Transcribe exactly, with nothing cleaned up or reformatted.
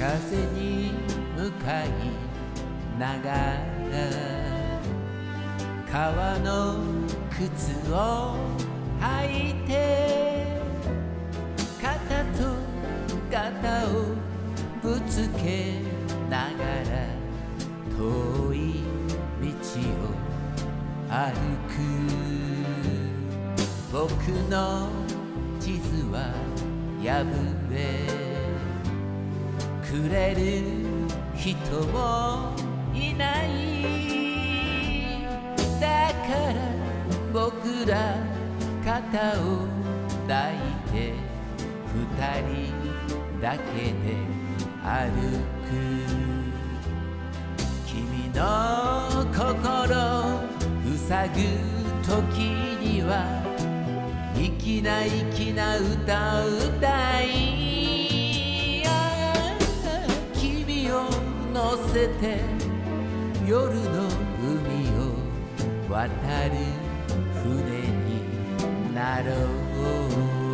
風に向かいながら革の靴を履いて肩と肩をぶつけながら遠い道を歩く僕の地図は破れくれる人もいないだから僕ら肩を抱いて二人だけで歩く君の心塞ぐ時には粋な粋な歌を歌い君を乗せて夜の海を渡る船になろう